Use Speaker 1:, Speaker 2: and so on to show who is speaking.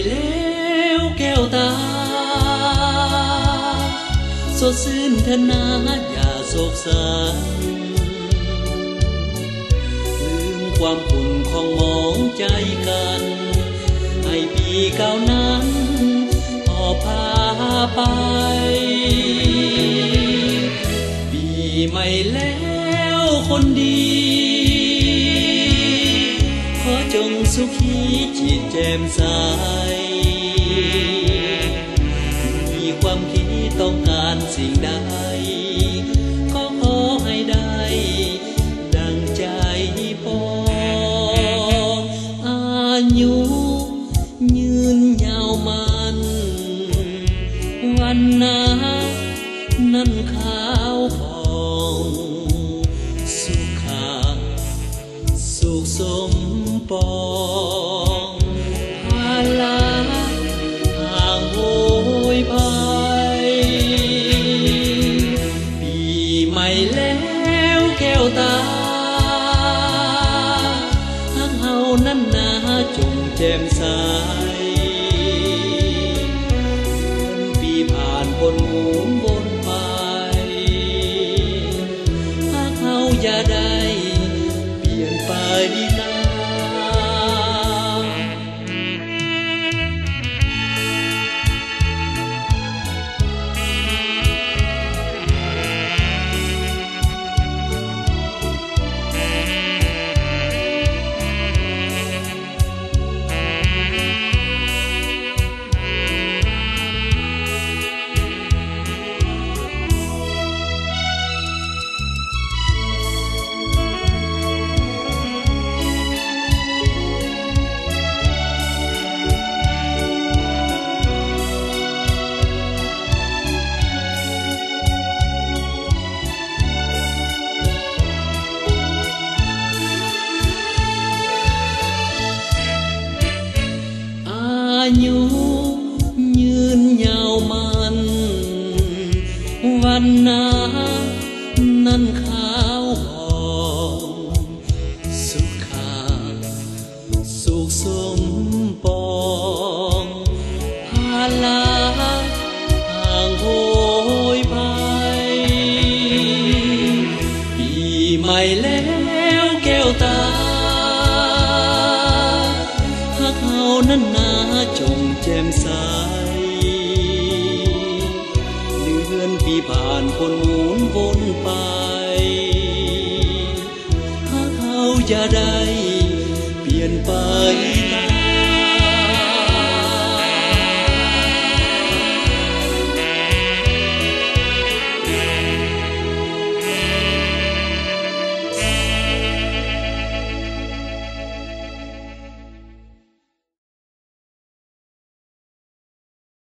Speaker 1: แล้วแก้วตาสดชื่นเถอะนะอย่าโศกสันลืมความขุ่นของมองใจกันให้ปีเก่านั้นพอพาไปปีใหม่แล้วคนดีขอจงสุขีจิตแจ่มใสมีความคิดต้องการสิ่งใดก็ขอให้ได้ดังใจปองอายุยืนยาวมันวันนานั้นขาวผ่องสุขาสุขสมปองภาลาห่างโหยภัยปีใหม่แล้วแก้วตาหักเฮานั้นนาจงแจ่มใสปีผ่านบนหมุนวนไปหักเฮาอย่าได้เปลี่ยนไปนะอายุยืนยาวมันวันนานั้นขาวผ่องสุขาสุขสมปองภาลาห่างโหยภัยปีใหม่แล้วแก้วตาหักเฮานั้นนาจงแจ่มใสเดือนปีผ่านคนหมุนวนไปหากเฮาอย่าได้เปลี่ยนไป